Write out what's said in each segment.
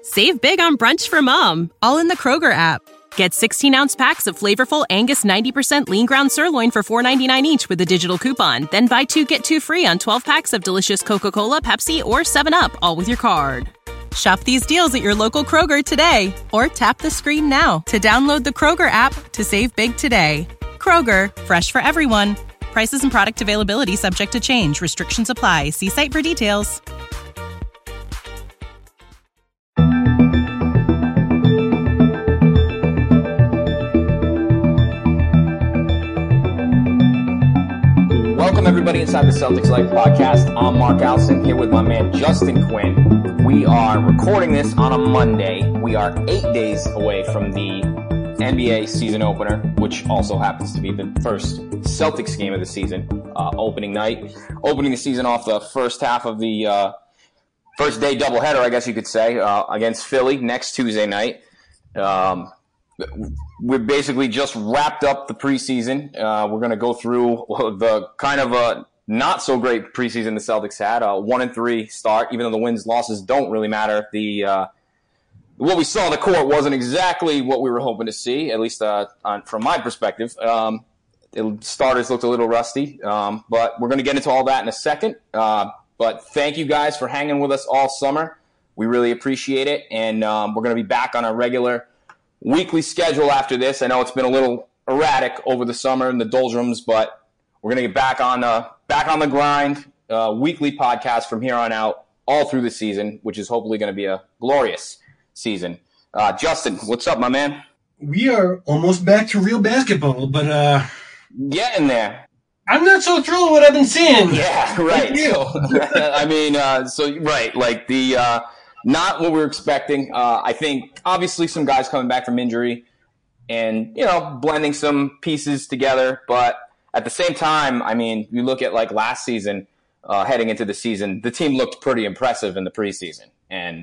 Save big on brunch for mom, all in the Kroger app. Get 16-ounce packs of flavorful Angus 90% lean ground sirloin for $4.99 each with a digital coupon. Then buy 2, get 2 free on 12 packs of delicious Coca-Cola, Pepsi, or 7-Up, all with your card. Shop these deals at your local Kroger today, or tap the screen now to download the Kroger app to save big today. Kroger, fresh for everyone. Prices and product availability subject to change. Restrictions apply. See site for details. Welcome, everybody, inside the Celtics Life podcast. I'm Mark Allison here with my man Justin Quinn. We are recording this on a Monday. We are 8 days away from the NBA season opener, which also happens to be the first Celtics game of the season, opening night. Opening the season off the first half of the first day doubleheader, I guess you could say, against Philly next Tuesday night. We're basically just wrapped up the preseason. We're going to go through the kind of a not so great preseason the Celtics had. 1-3 start, even though the wins, losses don't really matter. What we saw on the court wasn't exactly what we were hoping to see, at least from my perspective. Starters looked a little rusty, but we're going to get into all that in a second. But thank you guys for hanging with us all summer. We really appreciate it, and we're going to be back on our regular weekly schedule after this. I know it's been a little erratic over the summer in the doldrums, but we're going to get back on the grind. Weekly podcast from here on out, all through the season, which is hopefully going to be a glorious season. Justin, what's up, my man? We are almost back to real basketball, but getting there. I'm not so thrilled with what I've been seeing. Yeah, right. I mean, right, like the. Not what we were expecting. I think, obviously, some guys coming back from injury and, blending some pieces together. But at the same time, I mean, you look at, like, last season, heading into the season, the team looked pretty impressive in the preseason. And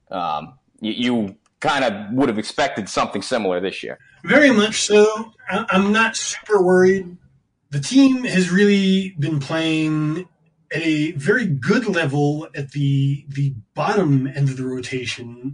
you kind of would have expected something similar this year. Very much so. I'm not super worried. The team has really been playing at a very good level at the bottom end of the rotation.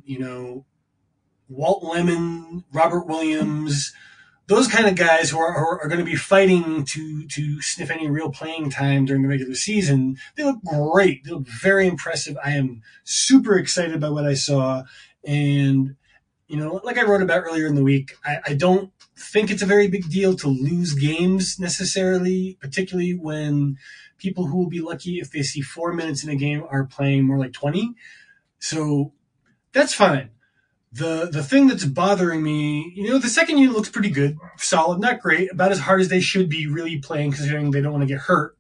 Walt Lemon, Robert Williams, those kind of guys who are going to be fighting to sniff any real playing time during the regular season. They look great. They look very impressive. I am super excited by what I saw. And, like I wrote about earlier in the week, I don't think it's a very big deal to lose games necessarily, particularly when people who will be lucky if they see 4 minutes in a game are playing more like 20. So that's fine. The thing that's bothering me, the second unit looks pretty good, solid, not great, about as hard as they should be really playing considering they don't want to get hurt.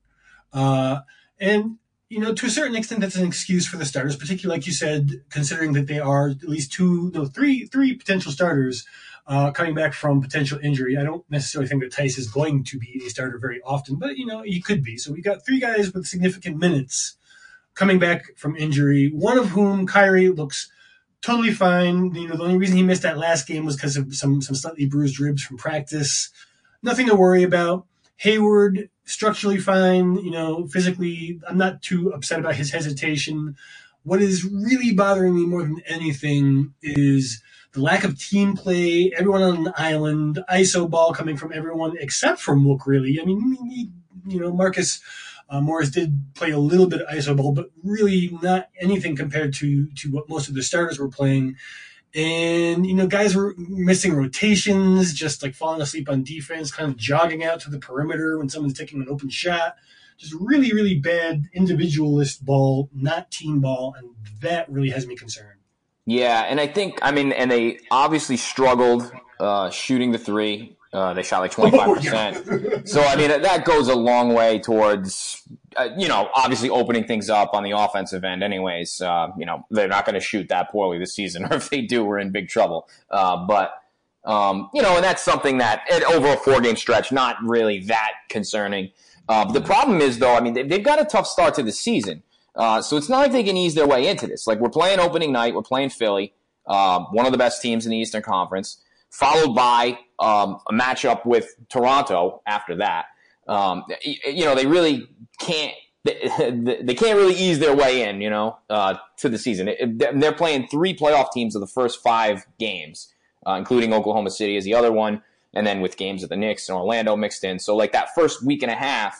And, to a certain extent, that's an excuse for the starters, particularly like you said, considering that they are at least three potential starters coming back from potential injury. I don't necessarily think that Tice is going to be a starter very often, but, he could be. So we got 3 guys with significant minutes coming back from injury, one of whom, Kyrie, looks totally fine. The only reason he missed that last game was because of some slightly bruised ribs from practice. Nothing to worry about. Hayward, structurally fine. Physically, I'm not too upset about his hesitation. What is really bothering me more than anything is the lack of team play, everyone on an island, ISO ball coming from everyone except from Mook, really. I mean, Marcus Morris did play a little bit of ISO ball, but really not anything compared to what most of the starters were playing. And, guys were missing rotations, just like falling asleep on defense, kind of jogging out to the perimeter when someone's taking an open shot. Just really, really bad individualist ball, not team ball, and that really has me concerned. Yeah, and I think, and they obviously struggled shooting the three. They shot like 25%. So, that goes a long way towards, obviously opening things up on the offensive end anyways. They're not going to shoot that poorly this season, or if they do, we're in big trouble. And that's something that, over a 4-game stretch, not really that concerning. The problem is, though, they've got a tough start to the season. So it's not like they can ease their way into this. Like, we're playing opening night. We're playing Philly, one of the best teams in the Eastern Conference, followed by a matchup with Toronto after that. They really can't they can't really ease their way in, to the season. They're playing 3 playoff teams of the first 5 games, including Oklahoma City as the other one, and then with games of the Knicks and Orlando mixed in. So like that first week and a half,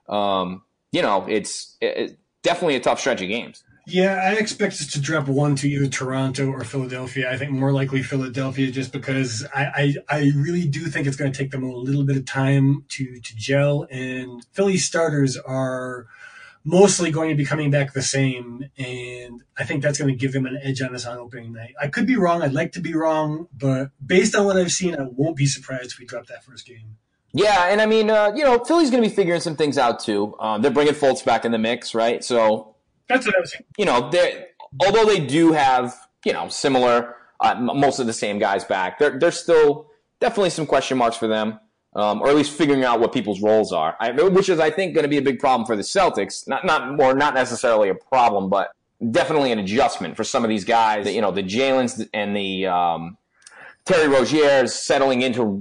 it's definitely a tough stretch of games. Yeah, I expect us to drop 1 to either Toronto or Philadelphia. I think more likely Philadelphia, just because I really do think it's going to take them a little bit of time to gel. And Philly starters are mostly going to be coming back the same, and I think that's going to give them an edge on us on opening night. I could be wrong. I'd like to be wrong, but based on what I've seen, I won't be surprised if we drop that first game. Yeah, and I mean, Philly's going to be figuring some things out too. They're bringing Fultz back in the mix, right? So that's what I was saying. Although they do have, similar, most of the same guys back, there's still definitely some question marks for them, or at least figuring out what people's roles are, which is, I think, going to be a big problem for the Celtics. Not necessarily a problem, but definitely an adjustment for some of these guys. The Jalen's and the Terry Rozier's settling into,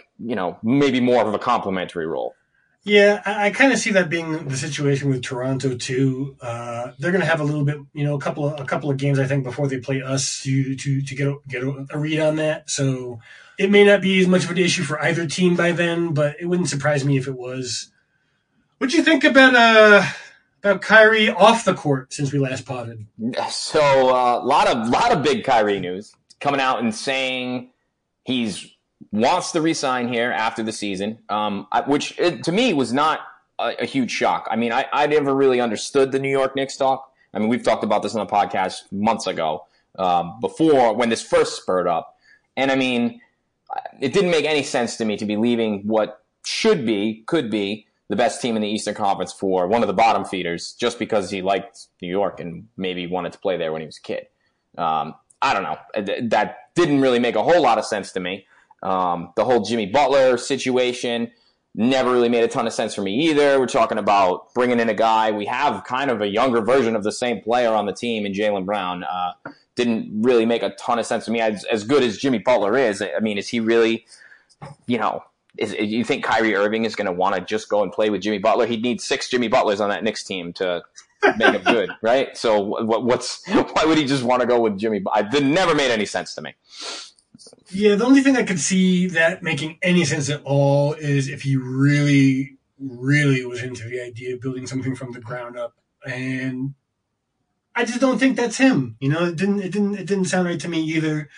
maybe more of a complementary role. Yeah, I kind of see that being the situation with Toronto too. They're going to have a little bit, a couple of games, I think, before they play us to get a read on that. So it may not be as much of an issue for either team by then, but it wouldn't surprise me if it was. What do you think about Kyrie off the court since we last potted? So a lot of big Kyrie news coming out and saying he's wants to re-sign here after the season, which to me was not a huge shock. I mean, I never really understood the New York Knicks talk. I mean, we've talked about this on the podcast months ago, before when this first spurred up. And I mean, it didn't make any sense to me to be leaving what could be the best team in the Eastern Conference for one of the bottom feeders just because he liked New York and maybe wanted to play there when he was a kid. I don't know. That didn't really make a whole lot of sense to me. The whole Jimmy Butler situation never really made a ton of sense for me either. We're talking about bringing in a guy. We have kind of a younger version of the same player on the team in Jaylen Brown. Didn't really make a ton of sense to me. As good as Jimmy Butler is, I mean, is he really, you think Kyrie Irving is going to want to just go and play with Jimmy Butler? He'd need 6 Jimmy Butlers on that Knicks team to make him good, right? So why would he just want to go with Jimmy? It never made any sense to me. Yeah, the only thing I could see that making any sense at all is if he really, really was into the idea of building something from the ground up, and I just don't think that's him. It didn't sound right to me either.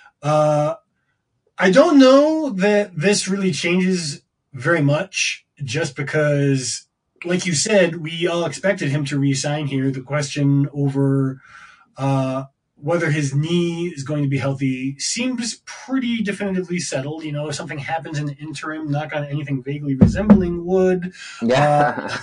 I don't know that this really changes very much, just because, like you said, we all expected him to re-sign here. The question over whether his knee is going to be healthy seems pretty definitively settled. If something happens in the interim, knock on anything vaguely resembling wood, yeah.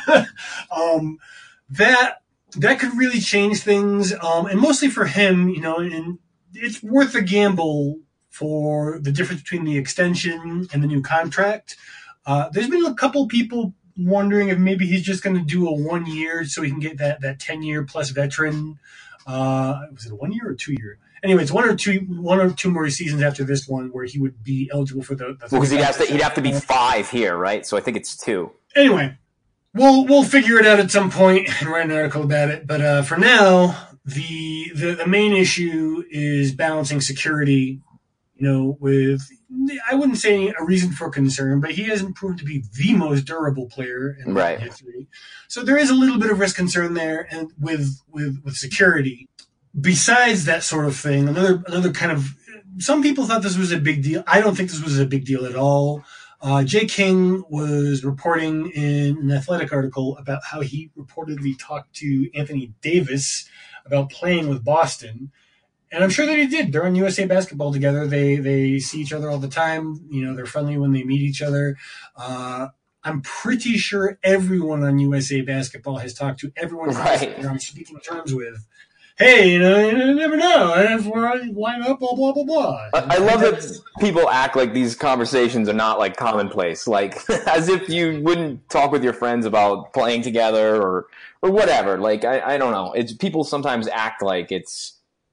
That could really change things. And mostly for him, and it's worth a gamble for the difference between the extension and the new contract. There's been a couple people wondering if maybe he's just going to do a 1 year so he can get that 10-year plus veteran. Was it a 1 year or 2 year? Anyway, it's one or two more seasons after this one where he would be eligible for the because he'd have to be 5 here, right? So I think it's 2. Anyway, we'll figure it out at some point and write an article about it. But for now, the main issue is balancing security. With, I wouldn't say a reason for concern, but he hasn't proved to be the most durable player in history. So there is a little bit of risk concern there, and with security. Besides that sort of thing, another kind of, some people thought this was a big deal. I don't think this was a big deal at all. Jay King was reporting in an Athletic article about how he reportedly talked to Anthony Davis about playing with Boston. And I'm sure that he did. They're on USA Basketball together. They see each other all the time. They're friendly when they meet each other. I'm pretty sure everyone on USA Basketball has talked to everyone I'm speaking terms with. Hey, you never know. That's where I line up, blah, blah, blah, blah. I love that people act like these conversations are not like commonplace, like as if you wouldn't talk with your friends about playing together or whatever. Like, I don't know. People sometimes act like it's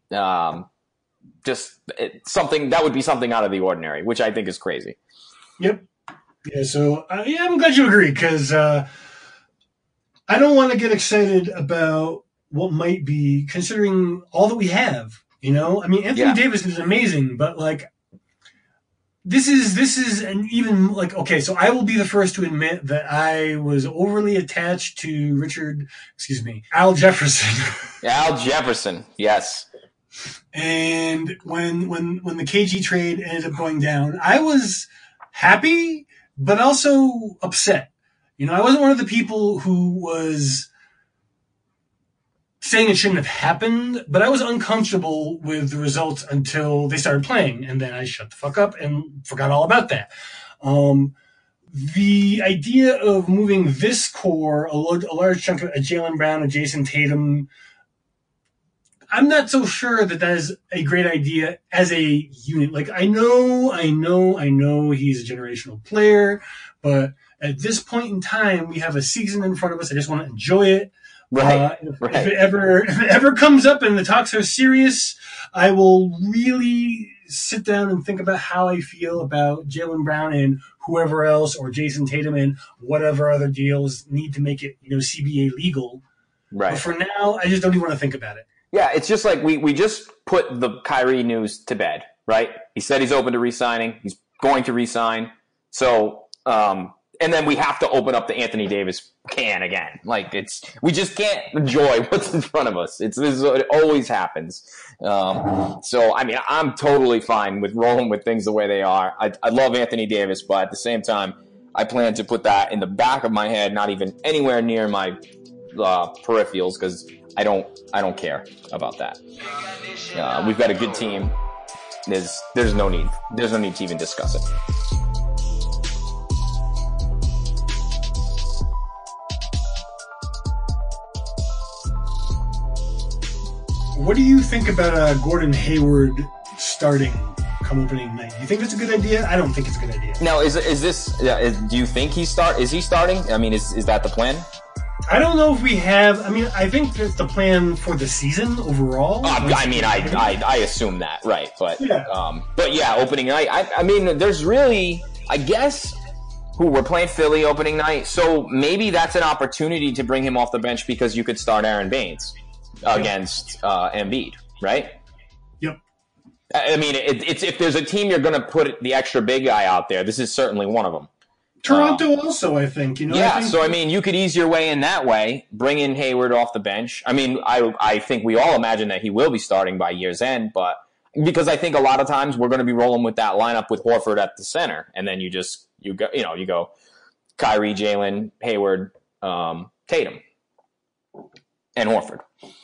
something that would be something out of the ordinary, which I think is crazy. Yep. Yeah. So I'm glad you agree, because I don't want to get excited about what might be, considering all that we have. You know, I mean, Anthony Davis is amazing, but like, this is an even like, okay, so I will be the first to admit that I was overly attached to Al Jefferson. Al Jefferson, yes. And when the KG trade ended up going down, I was happy, but also upset. You know, I wasn't one of the people who was saying it shouldn't have happened, but I was uncomfortable with the results until they started playing, and then I shut the fuck up and forgot all about that. The idea of moving this core, a large chunk of Jaylen Brown and Jason Tatum, I'm not so sure that is a great idea as a unit. Like, I know he's a generational player, but at this point in time, we have a season in front of us. I just want to enjoy it. Right. If it ever comes up and the talks are serious, I will really sit down and think about how I feel about Jaylen Brown and whoever else, or Jason Tatum and whatever other deals need to make it, CBA legal. Right. But for now, I just don't even want to think about it. Yeah, it's just like we just put the Kyrie news to bed, right? He said he's open to re-signing. He's going to re-sign. So, and then we have to open up the Anthony Davis can again. Like, we just can't enjoy what's in front of us. It always happens. So, I mean, I'm totally fine with rolling with things the way they are. I love Anthony Davis, but at the same time, I plan to put that in the back of my head, not even anywhere near my peripherals, because I don't care about that. We've got a good team. There's no need to even discuss it. What do you think about Gordon Hayward starting come opening night? Do you think that's a good idea? I don't think it's a good idea. Now, is this? Do you think is he starting? I mean, is that the plan? I don't know if we have. I mean, I think that's the plan for the season overall. I assume that, right? But yeah. Opening night. I mean, there's really, I guess, we're playing Philly opening night, so maybe that's an opportunity to bring him off the bench because you could start Aaron Baines against Embiid, right? Yep. I mean, it's if there's a team you're going to put the extra big guy out there, this is certainly one of them. Toronto also, I think. I mean, you could ease your way in that way, bring in Hayward off the bench. I mean, I think we all imagine that he will be starting by year's end, but because I think a lot of times we're going to be rolling with that lineup with Horford at the center, and then you go Kyrie, Jaylen, Hayward, Tatum, and Horford.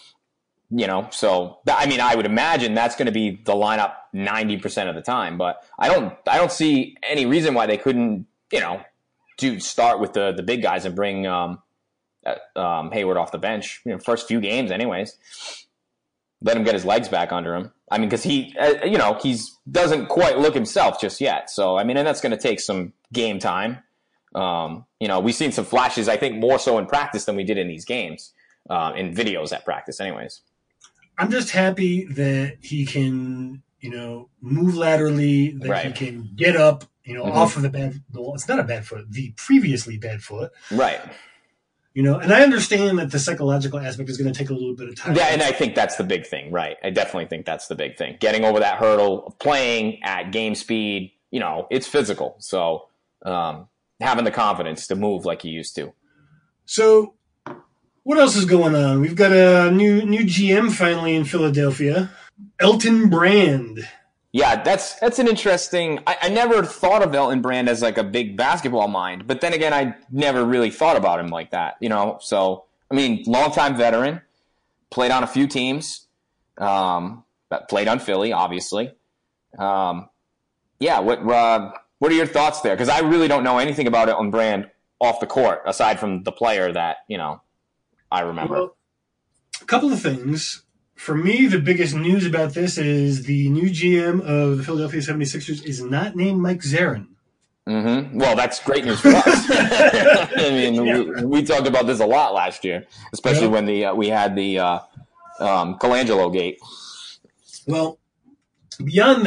So I mean, I would imagine that's going to be the lineup 90% of the time, but I don't see any reason why they couldn't, start with the big guys and bring Hayward off the bench. First few games, anyways. Let him get his legs back under him. I mean, because he doesn't quite look himself just yet. So I mean, and that's going to take some game time. We've seen some flashes. I think more so in practice than we did in these games, in videos at practice, anyways. I'm just happy that he can, move laterally, that he can get up. Off of it's not a bad foot, the previously bad foot. Right. And I understand that the psychological aspect is going to take a little bit of time. Yeah, and I think that's the big thing, right? I definitely think that's the big thing. Getting over that hurdle of playing at game speed, it's physical. So having the confidence to move like you used to. So what else is going on? We've got a new GM finally in Philadelphia, Elton Brand. Yeah, that's an interesting. I never thought of Elton Brand as like a big basketball mind, but then again, I never really thought about him like that. So I mean, longtime veteran, played on a few teams, played on Philly, obviously. What are your thoughts there? Because I really don't know anything about Elton Brand off the court aside from the player that I remember. Well, a couple of things. For me, the biggest news about this is the new GM of the Philadelphia 76ers is not named Mike Zarin. Mm-hmm. Well, that's great news for us. I mean, we talked about this a lot last year, especially when we had the Colangelo gate. Well, beyond that,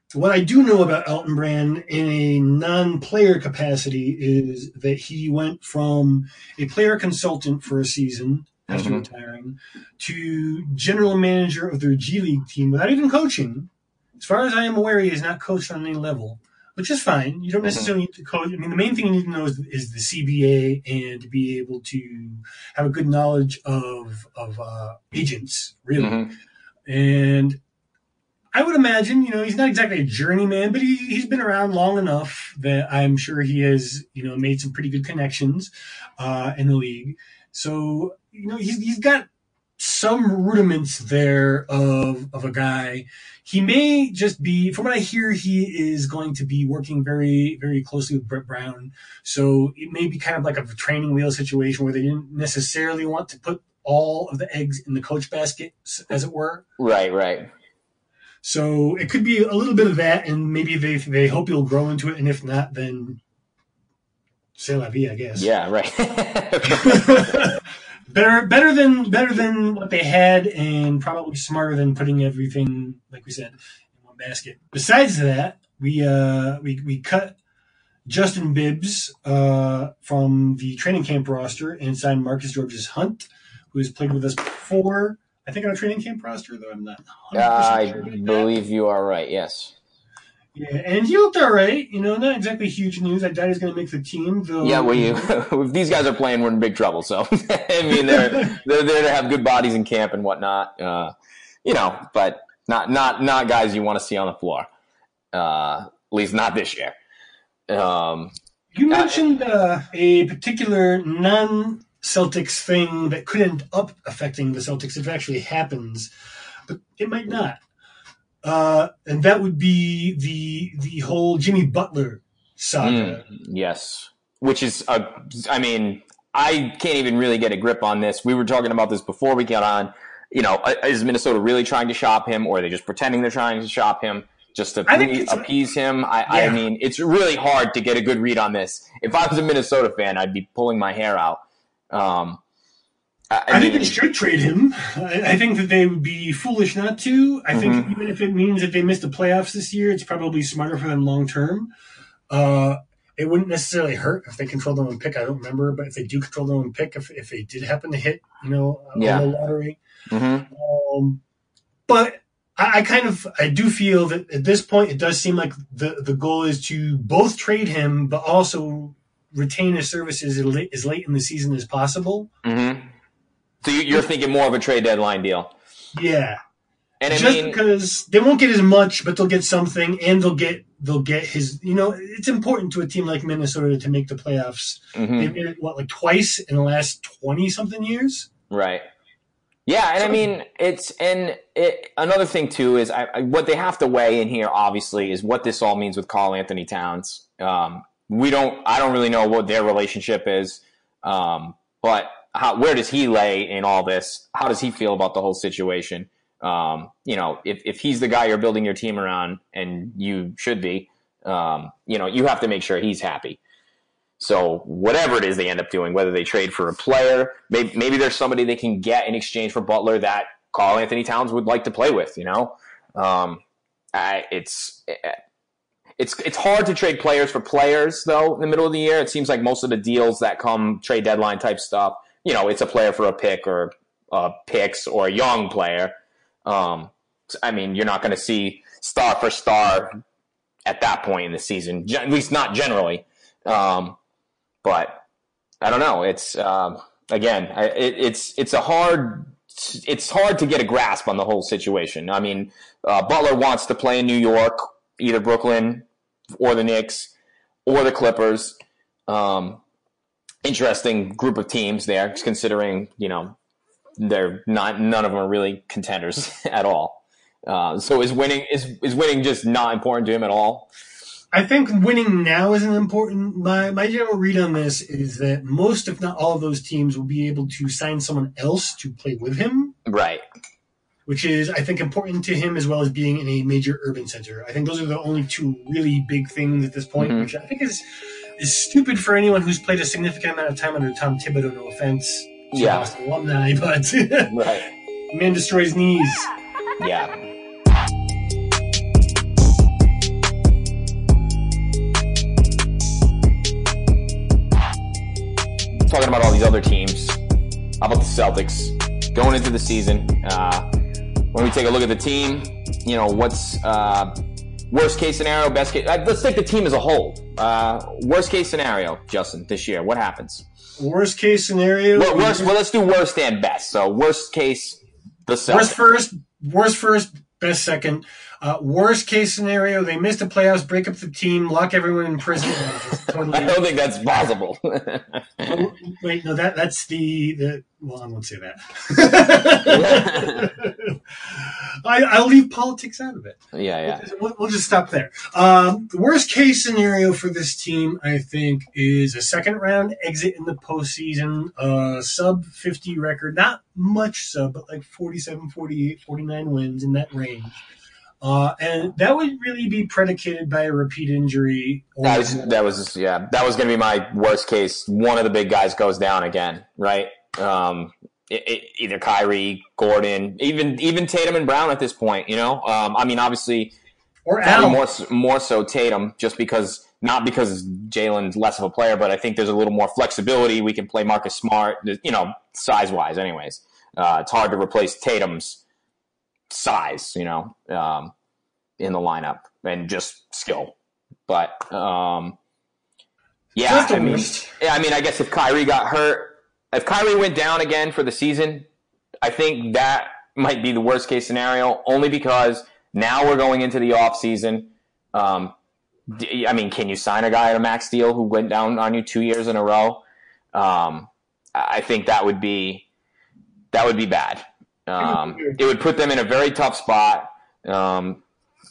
What I do know about Elton Brand in a non-player capacity is that he went from a player consultant for a season after retiring to general manager of their G League team without even coaching. As far as I am aware, he has not coached on any level, which is fine. You don't necessarily need to coach. I mean, the main thing you need to know is the CBA and to be able to have a good knowledge of agents, really. And I would imagine, he's not exactly a journeyman, but he's been around long enough that I'm sure he has, made some pretty good connections in the league. So, he's got some rudiments there of a guy. He may just be, from what I hear, he is going to be working very, very closely with Brett Brown. So it may be kind of like a training wheel situation where they didn't necessarily want to put all of the eggs in the coach basket, as it were. Right. So it could be a little bit of that, and maybe they hope you'll grow into it, and if not, then c'est la vie, I guess. Yeah, right. better than what they had, and probably smarter than putting everything, like we said, in one basket. Besides that, we cut Justin Bibbs from the training camp roster and signed Marcus Georges-Hunt, who has played with us before. I think on a training camp roster, though I'm not 100% sure. I believe you are right, yes. Yeah, and he looked all right. Not exactly huge news. I doubt he's going to make the team, though. Yeah, if these guys are playing, we're in big trouble. So, I mean, they're there to have good bodies in camp and whatnot. But not guys you want to see on the floor. At least not this year. You mentioned a particular non-Celtics thing that could end up affecting the Celtics if it actually happens, but it might not. And that would be the whole Jimmy Butler saga. Yes. Which is, I can't even really get a grip on this. We were talking about this before we got on. Is Minnesota really trying to shop him, or are they just pretending they're trying to shop him just to appease him? I mean, it's really hard to get a good read on this. If I was a Minnesota fan, I'd be pulling my hair out. I think they should trade him. I think that they would be foolish not to. I think even if it means that they miss the playoffs this year, it's probably smarter for them long term. It wouldn't necessarily hurt if they control their own pick. I don't remember, but if they do control their own pick, if they did happen to hit, on the lottery. But I do feel that at this point, it does seem like the goal is to both trade him, but also retain his services as late in the season as possible. So you're thinking more of a trade deadline deal? Yeah. And because they won't get as much, but they'll get something, and they'll get his. It's important to a team like Minnesota to make the playoffs. They've made it twice in the last 20-something years. Right. Yeah, and another thing too is what they have to weigh in here. Obviously, is what this all means with Karl Anthony Towns. I don't really know what their relationship is, but. Where does he lay in all this? How does he feel about the whole situation? If he's the guy you're building your team around, and you should be, you have to make sure he's happy. So whatever it is they end up doing, whether they trade for a player, maybe there's somebody they can get in exchange for Butler that Karl Anthony Towns would like to play with. It's hard to trade players for players, though, in the middle of the year. It seems like most of the deals that come trade deadline type stuff, it's a player for a pick or picks or a young player. You're not going to see star for star at that point in the season, at least not generally. But I don't know. It's it's hard to get a grasp on the whole situation. Butler wants to play in New York, either Brooklyn or the Knicks or the Clippers. Interesting group of teams there, considering, they're none of them are really contenders at all. So is winning just not important to him at all? I think winning now isn't important. My general read on this is that most, if not all, of those teams will be able to sign someone else to play with him. Right. Which is, I think, important to him, as well as being in a major urban center. I think those are the only two really big things at this point, which I think is stupid for anyone who's played a significant amount of time under Tom Thibodeau. No offense to Boston alumni, but right. Man destroys knees. Yeah. talking about all these other teams, how about the Celtics going into the season? When we take a look at the team, what's worst case scenario, best case? Let's take the team as a whole. Worst case scenario, Justin, this year, what happens? Worst case scenario. Well, let's do worst and best. So worst case, the Celtics. Worst first, best second. Worst case scenario, they miss the playoffs, break up the team, lock everyone in prison. Totally... I don't think that's possible. Oh, wait, no, that's the well, I won't say that. I'll leave politics out of it. Yeah. We'll just stop there. The worst case scenario for this team, I think, is a second round exit in the postseason, sub 50 record, not much sub, but like 47, 48, 49 wins in that range. And that would really be predicated by a repeat injury. That was going to be my worst case. One of the big guys goes down again, right? Either Kyrie, Gordon, even Tatum and Brown at this point. Obviously, or Al. more so Tatum, just because not because Jalen's less of a player, but I think there's a little more flexibility. We can play Marcus Smart, size wise. Anyways, it's hard to replace Tatum's size, in the lineup and just skill. But I guess if Kyrie got hurt, if Kyrie went down again for the season, I think that might be the worst case scenario, only because now we're going into the off season. Can you sign a guy at a max deal who went down on you 2 years in a row? I think that would be bad. It would put them in a very tough spot. And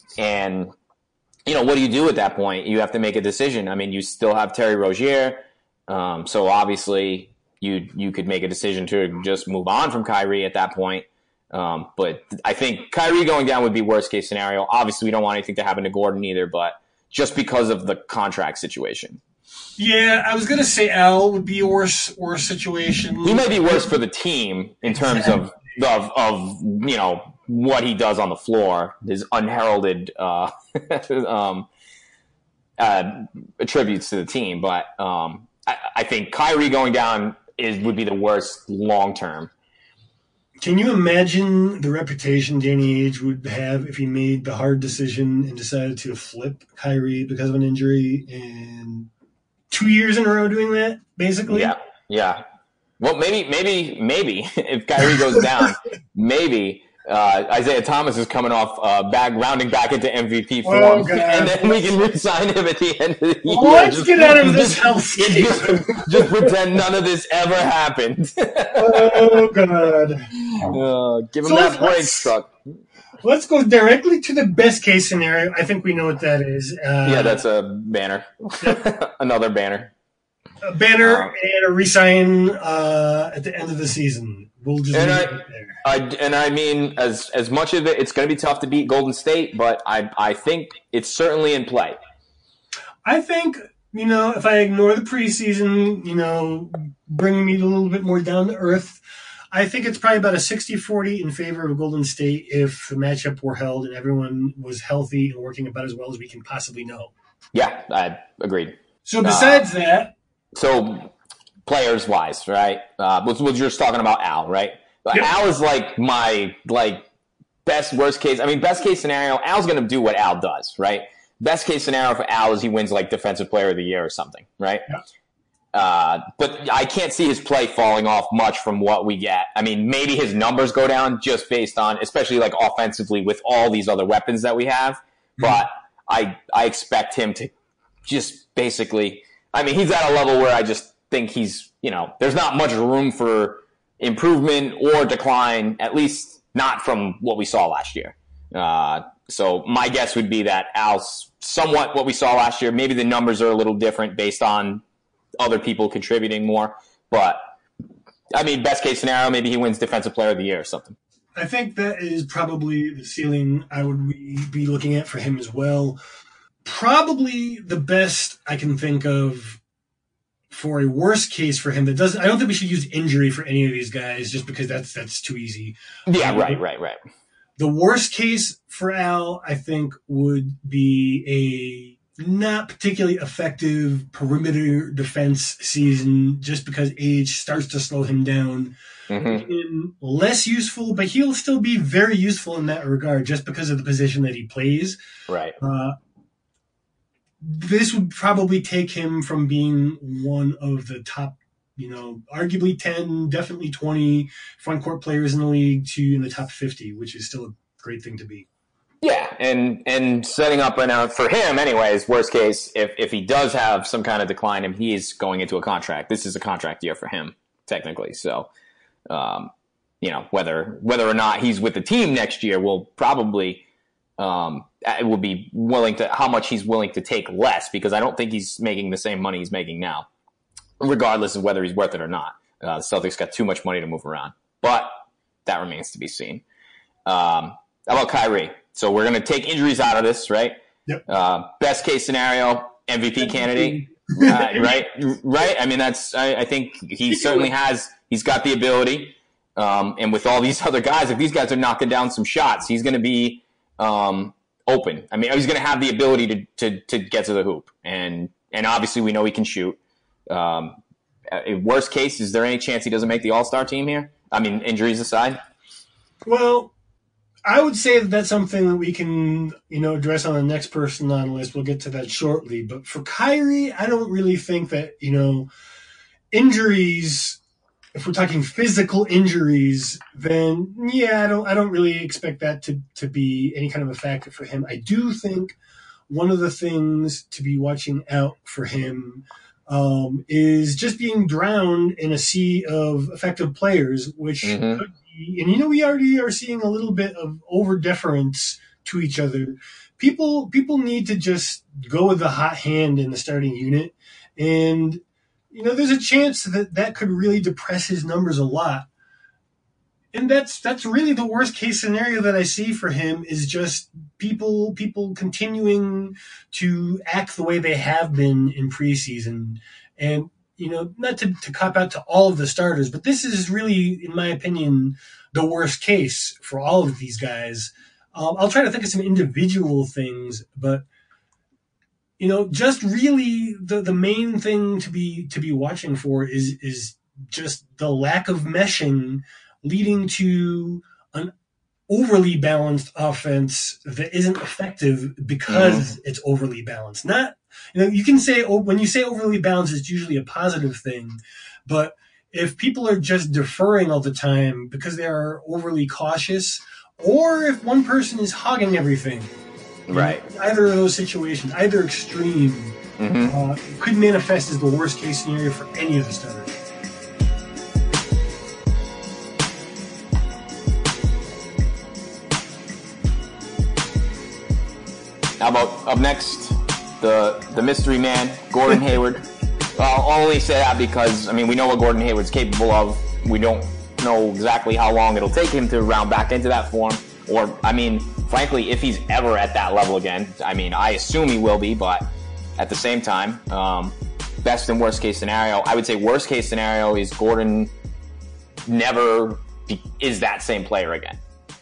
what do you do at that point? You have to make a decision. You still have Terry Rozier. So obviously you could make a decision to just move on from Kyrie at that point. But I think Kyrie going down would be worst case scenario. Obviously we don't want anything to happen to Gordon either, but just because of the contract situation. Yeah, I was going to say Al would be a worse situation. He might be worse for the team in terms of what he does on the floor, his unheralded attributes to the team. But I think Kyrie going down would be the worst long term. Can you imagine the reputation Danny Ainge would have if he made the hard decision and decided to flip Kyrie because of an injury, and 2 years in a row doing that, basically? Yeah. Well, maybe if Kyrie goes down, maybe Isaiah Thomas is coming off rounding back into MVP form, and then we can re-sign him at the end of the year. Let's get out of this hellscape. Just pretend none of this ever happened. Oh, God. Give him that break, Chuck. Let's go directly to the best case scenario. I think we know what that is. That's a banner. Another banner. A banner and a re-sign at the end of the season. We'll just leave it there. As much of it's going to be tough to beat Golden State, but I think it's certainly in play. I think, if I ignore the preseason, bringing me a little bit more down to earth, I think it's probably about a 60-40 in favor of Golden State if the matchup were held and everyone was healthy and working about as well as we can possibly know. Yeah, I agreed. So besides that... So players-wise, right? We're just talking about Al, right? Yep. Al is my best worst case. Best case scenario, Al's going to do what Al does, right? Best case scenario for Al is he wins Defensive Player of the Year or something, right? Yep. But I can't see his play falling off much from what we get. Maybe his numbers go down just based on, especially offensively with all these other weapons that we have. Mm-hmm. But I expect him to just basically, he's at a level where I just think he's, there's not much room for improvement or decline, at least not from what we saw last year. So my guess would be that Al's somewhat what we saw last year. Maybe the numbers are a little different based on other people contributing more. But, best case scenario, maybe he wins Defensive Player of the Year or something. I think that is probably the ceiling I would be looking at for him as well. Probably the best I can think of for a worst case for him I don't think we should use injury for any of these guys just because that's too easy. Yeah, right. The worst case for Al, I think, would be not particularly effective perimeter defense season just because age starts to slow him down. Mm-hmm. Less useful, but he'll still be very useful in that regard just because of the position that he plays. Right. This would probably take him from being one of the top, arguably 10, definitely 20 front court players in the league to in the top 50, which is still a great thing to be. Yeah, and setting up for him, anyways, worst case, if he does have some kind of decline, and he is going into a contract. This is a contract year for him, technically. So, whether or not he's with the team next year will probably it will be how much he's willing to take less, because I don't think he's making the same money he's making now, regardless of whether he's worth it or not. The Celtics got too much money to move around, but that remains to be seen. How about Kyrie? So we're going to take injuries out of this, right? Yep. Best case scenario, MVP candidate, right? Right. I mean, I think he certainly he's got the ability. And with all these other guys, if these guys are knocking down some shots, he's going to be open. I mean, he's going to have the ability to get to the hoop. And obviously we know he can shoot. Worst case, is there any chance he doesn't make the All-Star team here? I mean, injuries aside? Well, I would say that that's something that we can, address on the next person on the list. We'll get to that shortly. But for Kyrie, I don't really think that, injuries, if we're talking physical injuries, then yeah, I don't really expect that to be any kind of a factor for him. I do think one of the things to be watching out for him is just being drowned in a sea of effective players, which could be, and we already are seeing a little bit of over deference to each other. People need to just go with the hot hand in the starting unit, and there's a chance that could really depress his numbers a lot. And that's really the worst case scenario that I see for him, is just people continuing to act the way they have been in preseason. And, not to cop out to all of the starters, but this is really, in my opinion, the worst case for all of these guys. I'll try to think of some individual things, but, just really the main thing to be watching for is just the lack of meshing, leading to an overly balanced offense that isn't effective because it's overly balanced. Not, you can say, when you say overly balanced, it's usually a positive thing. But if people are just deferring all the time because they are overly cautious, or if one person is hogging everything, right? Either of those situations, either extreme, could manifest as the worst case scenario for any of the starters. How about up next, the mystery man, Gordon Hayward? I'll only say that because, we know what Gordon Hayward's capable of. We don't know exactly how long it'll take him to round back into that form. Or, frankly, if he's ever at that level again. I assume he will be, but at the same time, best and worst case scenario, I would say worst case scenario is Gordon never is that same player again.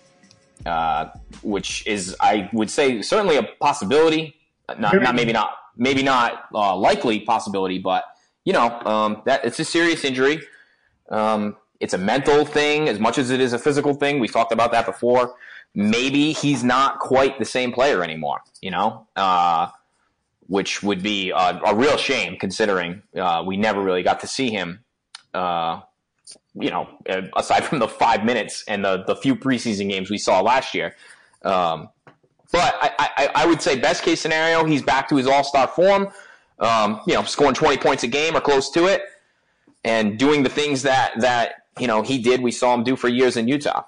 Which is, I would say, certainly a possibility. Maybe not likely possibility, but that it's a serious injury. It's a mental thing as much as it is a physical thing. We've talked about that before. Maybe he's not quite the same player anymore. Which would be a real shame, considering we never really got to see him. Aside from the 5 minutes and the few preseason games we saw last year. But I would say best case scenario, he's back to his all-star form, scoring 20 points a game or close to it, and doing the things that he did, we saw him do for years in Utah.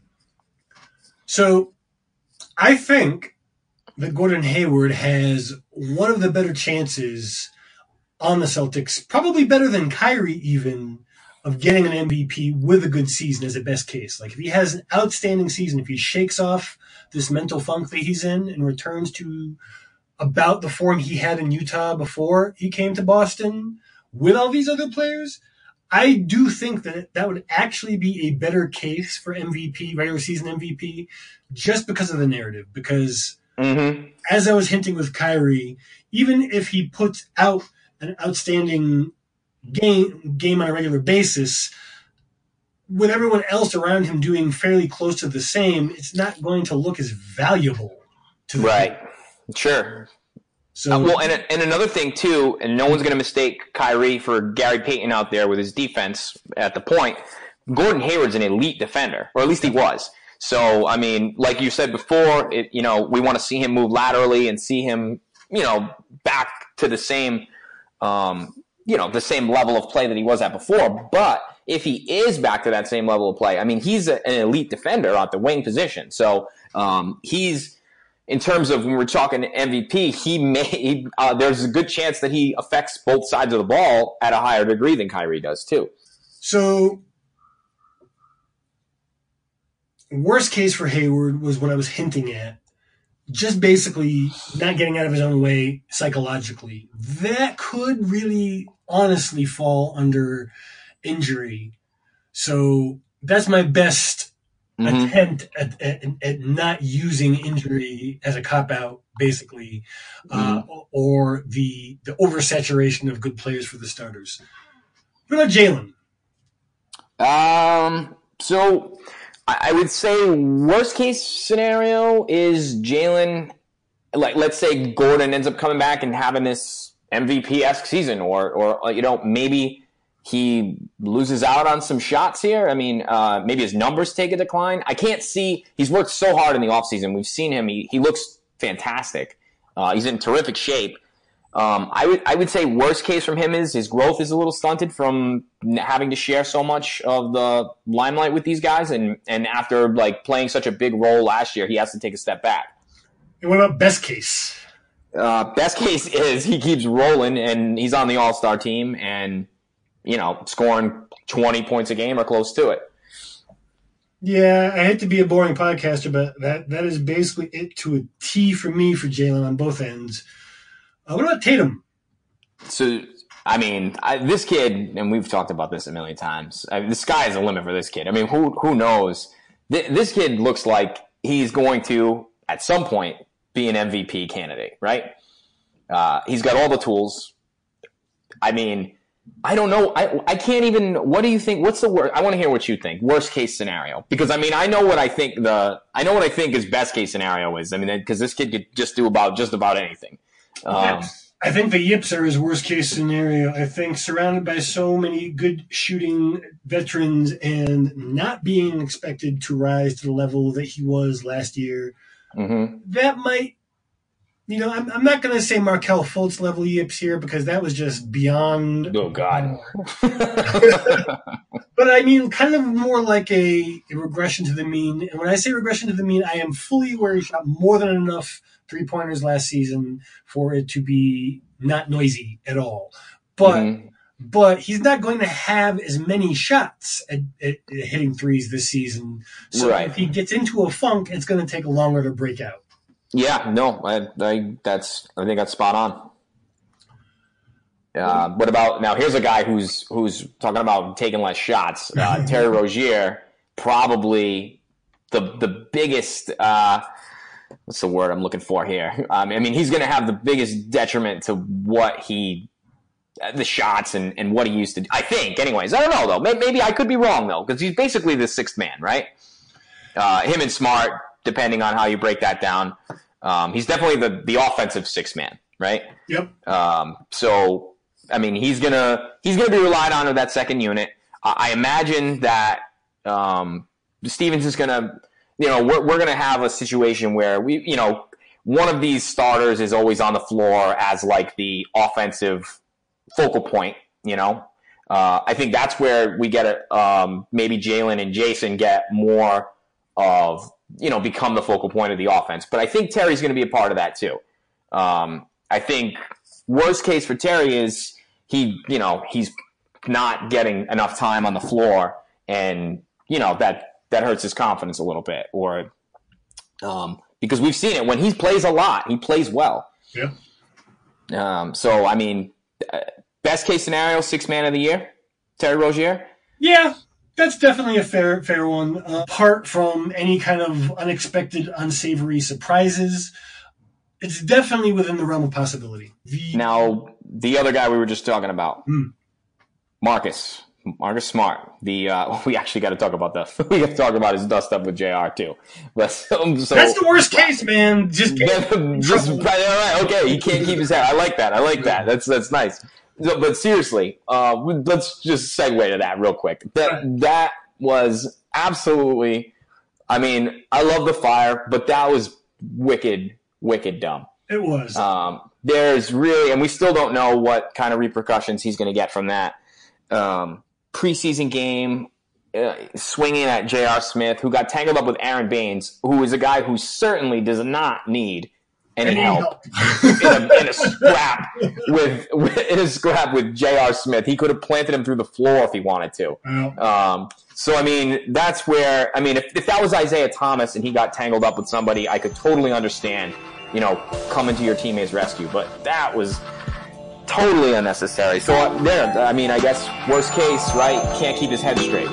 So I think that Gordon Hayward has one of the better chances on the Celtics, probably better than Kyrie even, of getting an MVP with a good season as a best case. Like, if he has an outstanding season, if he shakes off this mental funk that he's in and returns to about the form he had in Utah before he came to Boston with all these other players, I do think that would actually be a better case for MVP, regular season MVP, just because of the narrative. Because I as I was hinting with Kyrie, even if he puts out an outstanding game on a regular basis, with everyone else around him doing fairly close to the same, it's not going to look as valuable to the right. team. Sure. So, well, and another thing too, and no one's going to mistake Kyrie for Gary Payton out there with his defense at the point. Gordon Hayward's an elite defender, or at least he was. So, I mean, like you said before, we want to see him move laterally and see him, back to the same, the same level of play that he was at before. But if he is back to that same level of play, I mean, he's an elite defender at the wing position. So he's, in terms of when we're talking MVP, there's a good chance that he affects both sides of the ball at a higher degree than Kyrie does too. So worst case for Hayward was what I was hinting at. Just basically not getting out of his own way psychologically. That could really honestly fall under injury. So that's my best attempt at not using injury as a cop-out, basically, or the oversaturation of good players for the starters. What about Jalen? So I would say worst case scenario is Jalen, let's say Gordon ends up coming back and having this MVP-esque season, or maybe he loses out on some shots here. I mean, maybe his numbers take a decline. I can't see. He's worked so hard in the offseason. We've seen him. He looks fantastic. He's in terrific shape. I would say worst case from him is his growth is a little stunted from having to share so much of the limelight with these guys, and after playing such a big role last year, he has to take a step back. And what about best case? Best case is he keeps rolling and he's on the All-Star team and scoring 20 points a game or close to it. Yeah, I hate to be a boring podcaster, but that is basically it to a T for me for Jalen on both ends. What about Tatum? So, I mean, this kid, and we've talked about this a million times, the sky is the limit for this kid. I mean, who knows? This kid looks like he's going to, at some point, be an MVP candidate, right? He's got all the tools. I mean, I don't know. I can't even. What do you think? What's the worst? I want to hear what you think. Worst case scenario, because I mean, I know what I think his best case scenario is. I mean, because this kid could just do just about anything. I think the yips are his worst case scenario. I think surrounded by so many good shooting veterans and not being expected to rise to the level that he was last year, that might. I'm not going to say Markelle Fultz level yips here because that was just beyond. Oh, God. But I mean, kind of more like a regression to the mean. And when I say regression to the mean, I am fully aware he shot more than enough three-pointers last season for it to be not noisy at all. But he's not going to have as many shots at hitting threes this season. So if he gets into a funk, it's going to take longer to break out. Yeah, no, I think that's spot on. What about now? Here's a guy who's talking about taking less shots. Terry Rozier, probably the biggest. What's the word I'm looking for here? I mean, he's going to have the biggest detriment to the shots and what he used to do. I think, anyways. I don't know though. Maybe I could be wrong though, because he's basically the sixth man, right? Him and Smart, depending on how you break that down. He's definitely the offensive sixth man, right? Yep. So, I mean, he's gonna be relied on to that second unit. I imagine that Stevens is gonna, we're gonna have a situation where one of these starters is always on the floor as the offensive focal point. I think that's where we get it. Maybe Jalen and Jason get more of. Become the focal point of the offense. But I think Terry's going to be a part of that too. I think worst case for Terry is he's not getting enough time on the floor, and that hurts his confidence a little bit. Or because we've seen it when he plays a lot, he plays well. Yeah. So I mean, best case scenario, sixth man of the year, Terry Rozier. Yeah. That's definitely a fair one. Apart from any kind of unexpected, unsavory surprises, It's definitely within the realm of possibility. Now, the other guy we were just talking about, Marcus Smart. We actually got to talk about that. We got to talk about his dust up with JR too. But so that's the worst case, man. Just right. Okay, he can't keep his head. I like that. That's nice. But seriously, let's just segue to that real quick. That was absolutely. I mean, I love the fire, but that was wicked dumb. It was. There's really, and we still don't know what kind of repercussions he's going to get from that. Preseason game, swinging at J.R. Smith, who got tangled up with Aaron Baines, who is a guy who certainly does not need any help in a scrap with J.R. Smith. He could have planted him through the floor if he wanted to. So, I mean, that's where, I mean, if that was Isaiah Thomas and he got tangled up with somebody, I could totally understand, coming to your teammate's rescue. But that was totally unnecessary. So, I mean, I guess worst case, right, can't keep his head straight.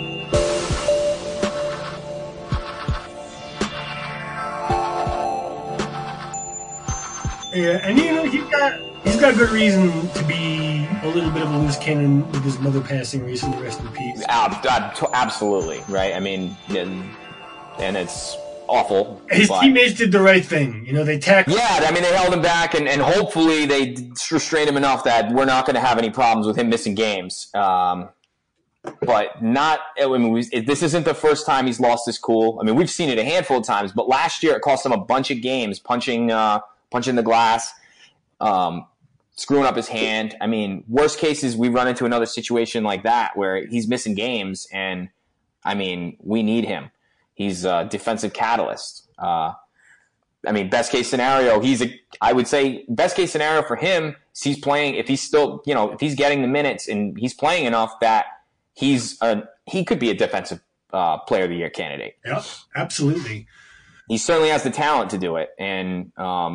Yeah, and he's got good reason to be a little bit of a loose cannon with his mother passing recently. Rest in peace. Absolutely, right? I mean, and it's awful. His teammates did the right thing. They tackled. Yeah, I mean, they held him back, and hopefully they restrained him enough that we're not going to have any problems with him missing games. But not. I mean, this isn't the first time he's lost his cool. I mean, we've seen it a handful of times, but last year it cost him a bunch of games, punching the glass, screwing up his hand. I mean, worst case is we run into another situation like that where he's missing games, and I mean, we need him. He's a defensive catalyst. I mean, best case scenario, I would say best case scenario for him is he's playing, if he's still, if he's getting the minutes and he's playing enough that he could be a defensive player of the year candidate. Yeah, absolutely. He certainly has the talent to do it. And,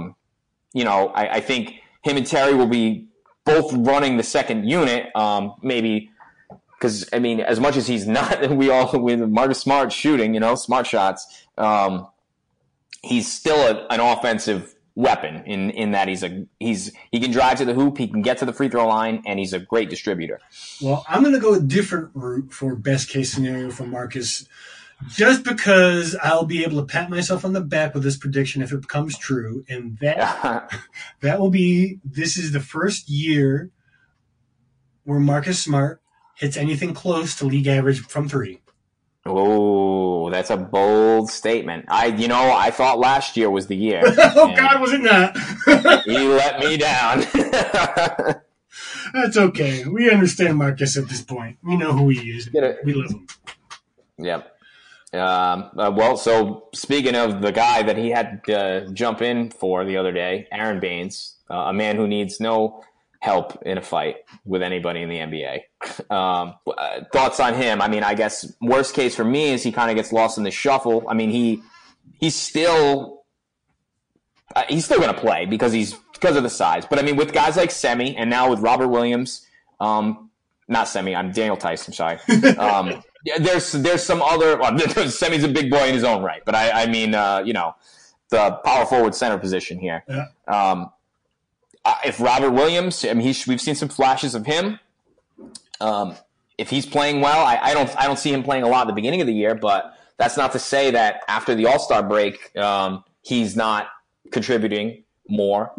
I think him and Terry will be both running the second unit, maybe because, I mean, as much as he's not, with Marcus Smart shooting, smart shots, he's still an offensive weapon in that he can drive to the hoop, he can get to the free throw line, and he's a great distributor. Well, I'm going to go a different route for best case scenario for Marcus, just because I'll be able to pat myself on the back with this prediction if it becomes true, and that will be, this is the first year where Marcus Smart hits anything close to league average from three. Oh, that's a bold statement. I thought last year was the year. God, was it not? He let me down. That's okay. We understand Marcus at this point. We know who he is. We love him. Yep. Well, so speaking of the guy that he had to jump in for the other day, Aaron Baines, a man who needs no help in a fight with anybody in the NBA. Thoughts on him? I mean, I guess worst case for me is he kind of gets lost in the shuffle. I mean, he's still going to play because of the size. But I mean, with guys like Semi and now with Robert Williams, not Semi, I'm Daniel Tice. I'm sorry. There's some other. Well, Semi's a big boy in his own right, but I mean, the power forward center position here. Yeah. If Robert Williams, I mean, we've seen some flashes of him. If he's playing well, I don't see him playing a lot at the beginning of the year, but that's not to say that after the All-Star break, he's not contributing more.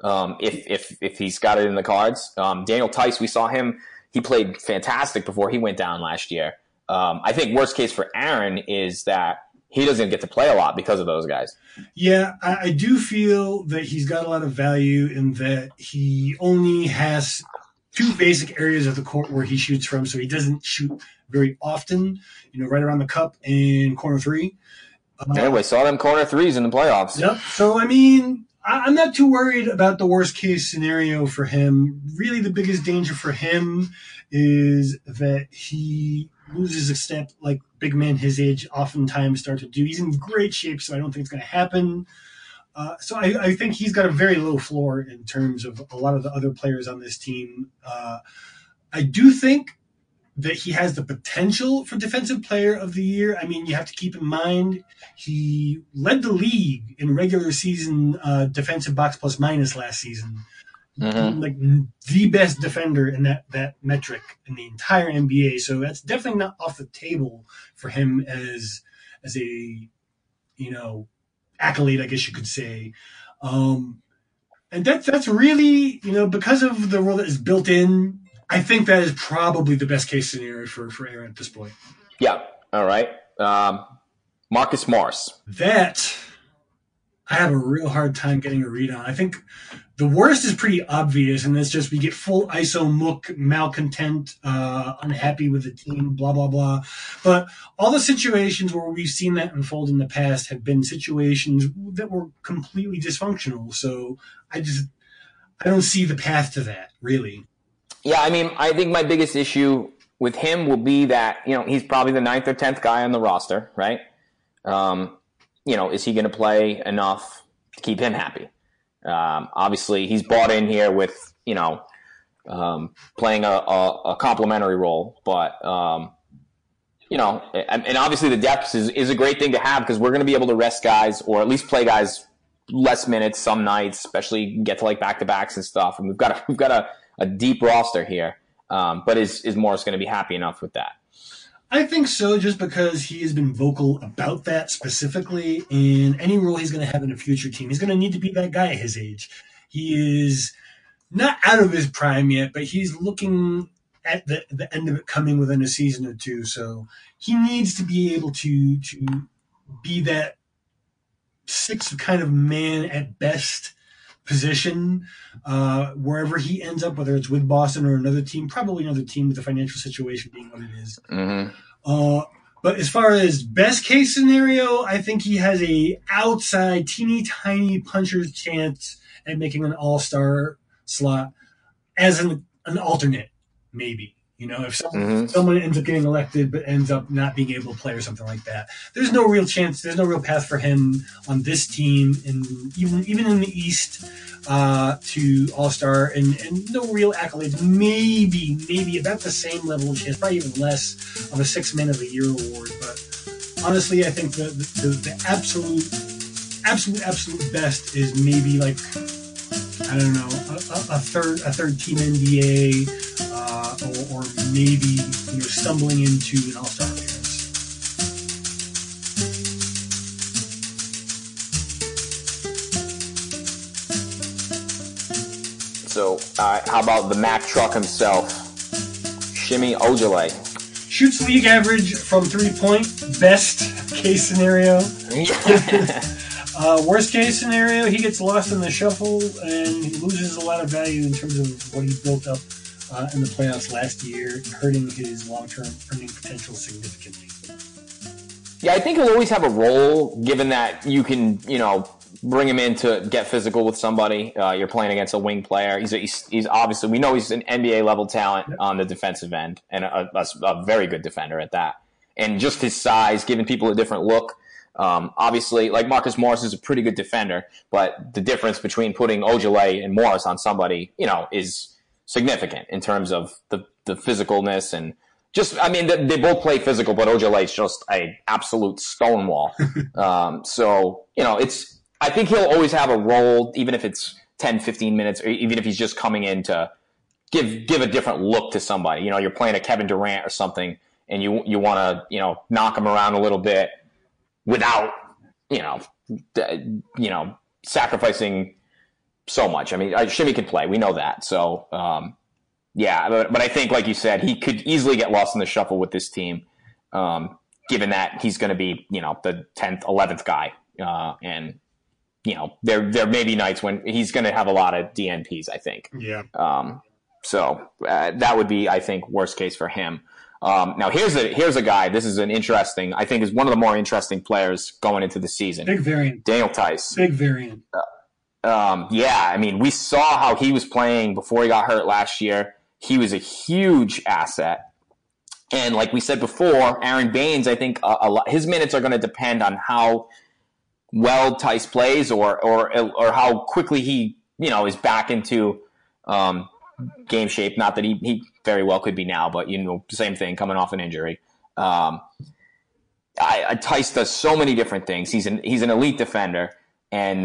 If he's got it in the cards, Daniel Tice, we saw him. He played fantastic before he went down last year. I think worst case for Aaron is that he doesn't get to play a lot because of those guys. Yeah, I do feel that he's got a lot of value in that he only has two basic areas of the court where he shoots from, so he doesn't shoot very often, right around the cup and corner three. Anyway, saw them corner threes in the playoffs. Yep. So, I mean, I'm not too worried about the worst case scenario for him. Really, the biggest danger for him is that he loses a step like big men his age oftentimes start to do. He's in great shape, so I don't think it's going to happen. So I think he's got a very low floor in terms of a lot of the other players on this team. I do think that he has the potential for Defensive Player of the Year. I mean, you have to keep in mind he led the league in regular season defensive box plus minus last season. Mm-hmm. Like the best defender in that metric in the entire NBA. So that's definitely not off the table for him as a, accolade, I guess you could say. And that's really, because of the role that is built in, I think that is probably the best case scenario for Aaron at this point. Yeah. All right. Marcus Morris. That I have a real hard time getting a read on. I think the worst is pretty obvious, and that's just we get full ISO mook, malcontent, unhappy with the team, blah, blah, blah. But all the situations where we've seen that unfold in the past have been situations that were completely dysfunctional. So I don't see the path to that, really. Yeah, I mean, I think my biggest issue with him will be that, he's probably the 9th or 10th guy on the roster, right? Is he going to play enough to keep him happy? Obviously, he's bought in here with, playing a complementary role. But, and obviously the depth is a great thing to have because we're going to be able to rest guys or at least play guys less minutes some nights, especially get to like back-to-backs and stuff. And we've got a deep roster here. But is Morris going to be happy enough with that? I think so, just because he has been vocal about that specifically. In any role he's going to have in a future team, he's going to need to be that guy at his age. He is not out of his prime yet, but he's looking at the end of it coming within a season or two. So he needs to be able to be that sixth kind of man at best position wherever he ends up, whether it's with Boston or another team, probably another team with the financial situation being what it is. Mm-hmm. But as far as best case scenario, I think he has a outside teeny tiny puncher's chance at making an all-star slot as an alternate, maybe. If someone ends up getting elected but ends up not being able to play or something like that, there's no real chance, there's no real path for him on this team, and even in the East to All-Star, and no real accolades. Maybe about the same level of chance, probably even less of a Sixth Man of the Year award. But honestly, I think the absolute best is maybe like, I don't know, a third team NBA. Or maybe stumbling into an all-star appearance. So how about the Mack truck himself, Shimi Ojale? Shoots league average from 3-point, best case scenario. Worst case scenario, he gets lost in the shuffle and he loses a lot of value in terms of what he built up in the playoffs last year, hurting his long-term earning potential significantly. Yeah, I think he'll always have a role, given that you can, bring him in to get physical with somebody. You're playing against a wing player. He's obviously, we know he's an NBA-level talent on the defensive end, and a very good defender at that. And just his size, giving people a different look. Obviously, like Marcus Morris is a pretty good defender, but the difference between putting Ojale and Morris on somebody, is significant in terms of the physicalness and just, I mean, they both play physical, but Ojale is just an absolute stonewall. So, I think he'll always have a role, even if it's 10, 15 minutes, or even if he's just coming in to give a different look to somebody. You're playing a Kevin Durant or something, and you want to, knock him around a little bit without, sacrificing so much. I mean, Shimmy can play. We know that. So, but I think, like you said, he could easily get lost in the shuffle with this team, given that he's going to be, the 10th, 11th guy. And, there may be nights when he's going to have a lot of DNPs, I think. Yeah. So that would be, I think, worst case for him. Now, here's a guy. This is I think is one of the more interesting players going into the season. Big variant. Daniel Theis. Big variant. I mean, we saw how he was playing before he got hurt last year. He was a huge asset. And like we said before, Aaron Baines, I think his minutes are going to depend on how well Theis plays or how quickly he, is back into game shape. Not that he very well could be now, but same thing coming off an injury. Tice does so many different things. He's an elite defender, and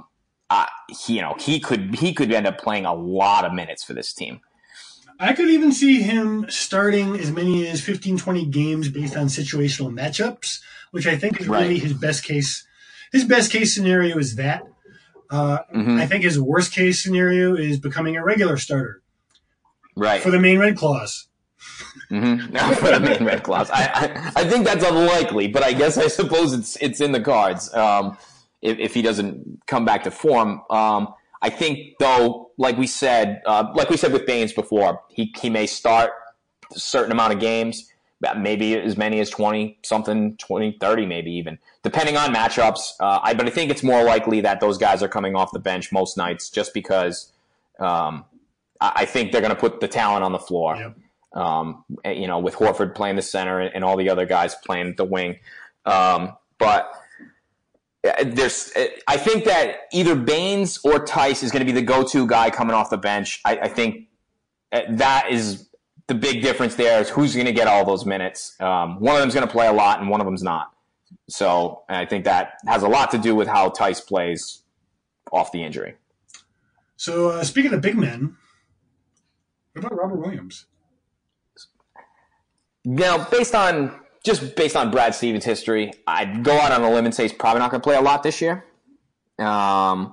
he could end up playing a lot of minutes for this team. I could even see him starting as many as 15, 20 games based on situational matchups, which I think is really his best case. His best case scenario is that. I think his worst case scenario is becoming a regular starter. Right. For the Maine Red Claws. Mm-hmm. No, for the Maine Red Claws. I think that's unlikely, but I suppose it's in the cards if he doesn't come back to form. I think, though, like we said with Baines before, he may start a certain amount of games, maybe as many as 20-something, 20, 30 maybe even, depending on matchups. But I think it's more likely that those guys are coming off the bench most nights just because I think they're going to put the talent on the floor. Yep. With Horford playing the center and all the other guys playing the wing. But I think that either Baines or Tice is going to be the go-to guy coming off the bench. I think that is the big difference there, is who's going to get all those minutes. One of them's going to play a lot and one of them's not. So I think that has a lot to do with how Tice plays off the injury. So speaking of big men, what about Robert Williams? Now, based on Brad Stevens' history, I'd go out on a limb and say he's probably not going to play a lot this year. But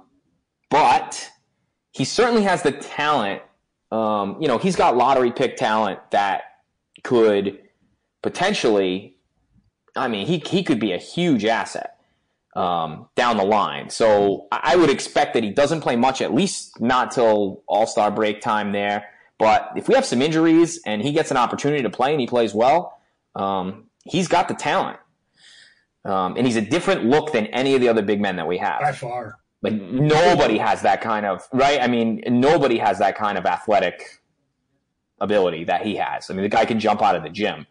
he certainly has the talent. He's got lottery pick talent that could potentially, he could be a huge asset down the line. So I would expect that he doesn't play much, at least not till All-Star break time there. But if we have some injuries and he gets an opportunity to play and he plays well, he's got the talent. And he's a different look than any of the other big men that we have. By far. Like, nobody has that kind of, right? Nobody has that kind of athletic ability that he has. The guy can jump out of the gym.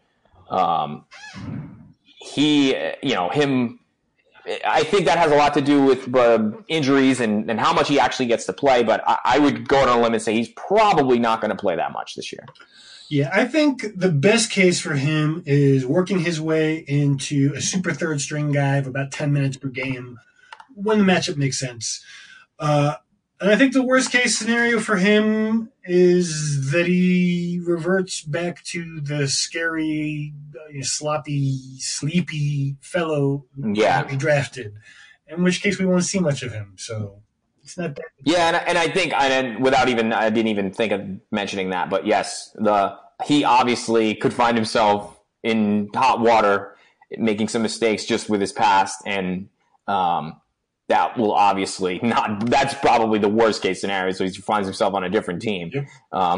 I think that has a lot to do with injuries and how much he actually gets to play, but I would go on a limb and say he's probably not going to play that much this year. Yeah, I think the best case for him is working his way into a super third string guy of about 10 minutes per game when the matchup makes sense. And I think the worst case scenario for him is that he reverts back to the scary, sloppy, sleepy fellow he drafted, in which case we won't see much of him. So it's not that. Yeah, and I think I didn't even think of mentioning that, but yes, he obviously could find himself in hot water, making some mistakes just with his past, and that will obviously not. That's probably the worst case scenario. So he finds himself on a different team. Yep.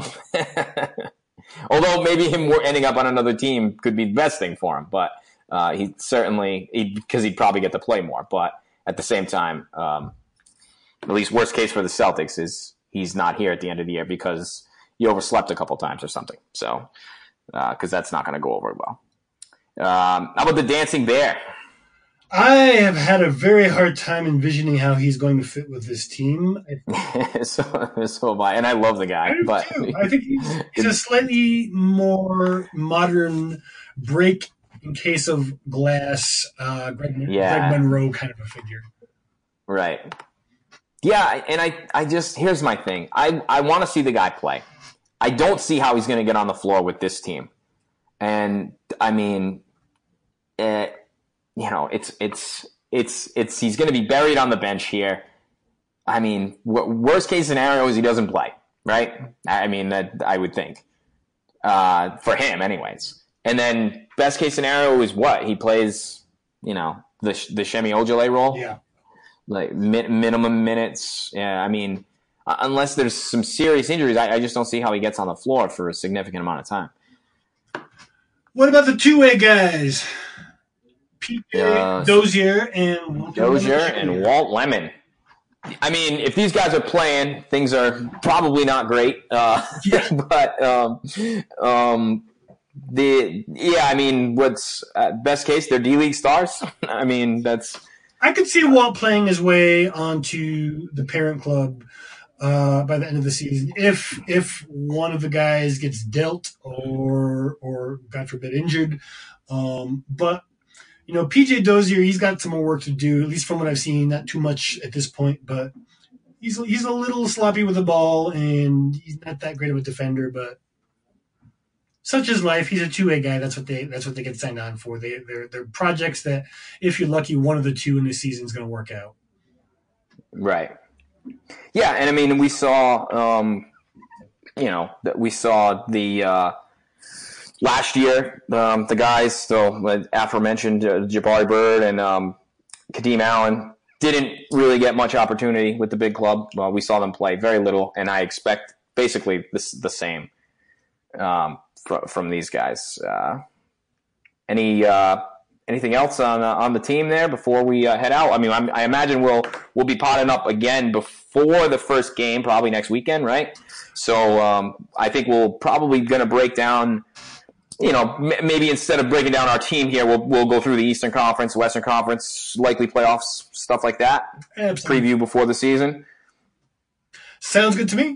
Although maybe him ending up on another team could be the best thing for him, but because he'd probably get to play more. But at the same time, at least worst case for the Celtics is he's not here at the end of the year because he overslept a couple times or something. So because that's not going to go over well. How about the Dancing Bear? I have had a very hard time envisioning how he's going to fit with this team. So have I, and I love the guy. But I think he's a slightly more modern break in case of glass, Greg Monroe kind of a figure. Right. Yeah, and I just, here's my thing. I want to see the guy play. I don't see how he's going to get on the floor with this team. And it's he's going to be buried on the bench here. Worst case scenario is he doesn't play, right? That I would think for him, anyways. And then best case scenario is what he plays. The Shemi Ojale role, yeah, like minimum minutes. Yeah, unless there's some serious injuries, I just don't see how he gets on the floor for a significant amount of time. What about the two-way guys? Dozier and Walt Lemon. If these guys are playing, things are probably not great. But what's best case? They're D-League stars. I could see Walt playing his way onto the parent club by the end of the season if one of the guys gets dealt or God forbid injured. But PJ Dozier, he's got some more work to do, at least from what I've seen. Not too much at this point, but he's a little sloppy with the ball, and he's not that great of a defender. But such is life. He's a two-way guy. That's what they get signed on for. They're projects that, if you're lucky, one of the two in this season is going to work out. Right. Yeah, and I mean, we saw, the last year, the guys, so aforementioned Jabari Bird and Kadeem Allen didn't really get much opportunity with the big club. We saw them play very little, and I expect basically the same from these guys. Anything else on the team there before we head out? I mean, I imagine we'll be potting up again before the first game, probably next weekend, right? So I think we'll probably going to break down. Maybe instead of breaking down our team here, we'll go through the Eastern Conference, Western Conference, likely playoffs, stuff like that. Absolutely. Preview before the season. Sounds good to me.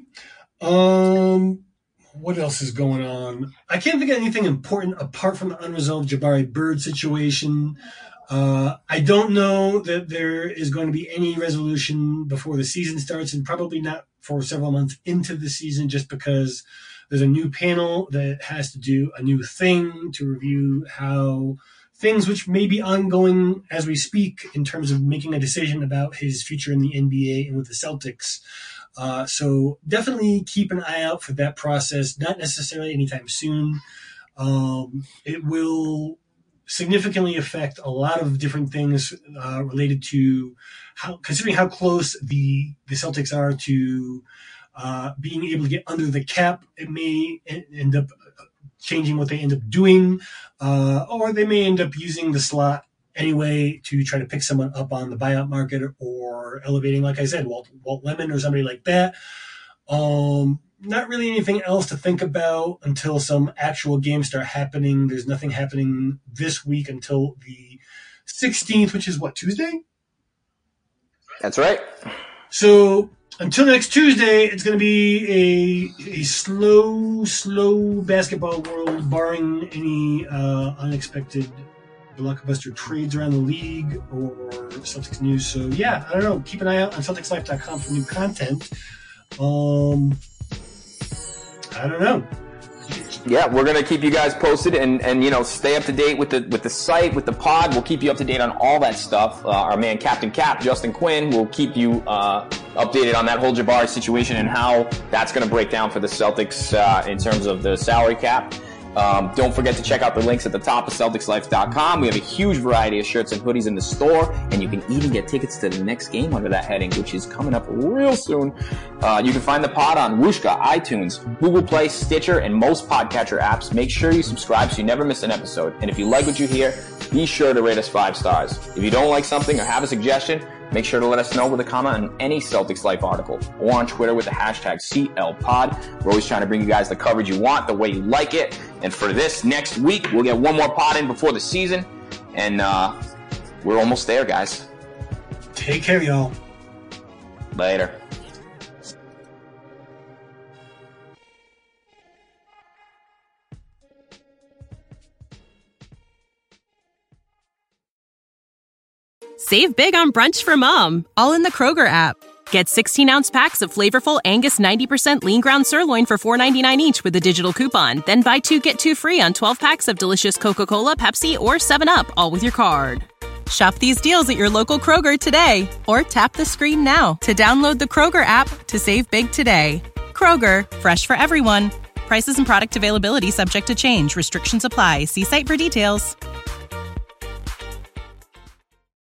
What else is going on? I can't think of anything important apart from the unresolved Jabari Bird situation. I don't know that there is going to be any resolution before the season starts, and probably not for several months into the season, just because there's a new panel that has to do a new thing to review how things which may be ongoing as we speak in terms of making a decision about his future in the NBA and with the Celtics. So definitely keep an eye out for that process. Not necessarily anytime soon. It will significantly affect a lot of different things related to considering how close the Celtics are to being able to get under the cap. It may end up changing what they end up doing, or they may end up using the slot anyway to try to pick someone up on the buyout market, or elevating, like I said, Walt Lemon or somebody like that. Not really anything else to think about until some actual games start happening. There's nothing happening this week until the 16th, which is what, Tuesday? That's right. So until next Tuesday, it's going to be a slow basketball world, barring any unexpected blockbuster trades around the league or Celtics news. So yeah, I don't know. Keep an eye out on CelticsLife.com for new content. I don't know. Yeah, we're going to keep you guys posted and stay up to date with the site, with the pod. We'll keep you up to date on all that stuff. Our man Captain Cap, Justin Quinn, will keep you updated on that whole Jabari situation and how that's going to break down for the Celtics in terms of the salary cap. Don't forget to check out the links at the top of CelticsLife.com. We have a huge variety of shirts and hoodies in the store, and you can even get tickets to the next game under that heading, which is coming up real soon. You can find the pod on Wooshka, iTunes, Google Play, Stitcher, and most podcatcher apps. Make sure you subscribe so you never miss an episode. And if you like what you hear, be sure to rate us 5 stars. If you don't like something or have a suggestion, make sure to let us know with a comment on any Celtics Life article or on Twitter with the hashtag CLPod. We're always trying to bring you guys the coverage you want, the way you like it. And for this next week, we'll get one more pod in before the season. And we're almost there, guys. Take care, y'all. Later. Save big on brunch for mom, all in the Kroger app. Get 16-ounce packs of flavorful Angus 90% lean ground sirloin for $4.99 each with a digital coupon. Then buy 2, get 2 free on 12 packs of delicious Coca-Cola, Pepsi, or 7-Up, all with your card. Shop these deals at your local Kroger today, or tap the screen now to download the Kroger app to save big today. Kroger, fresh for everyone. Prices and product availability subject to change. Restrictions apply. See site for details.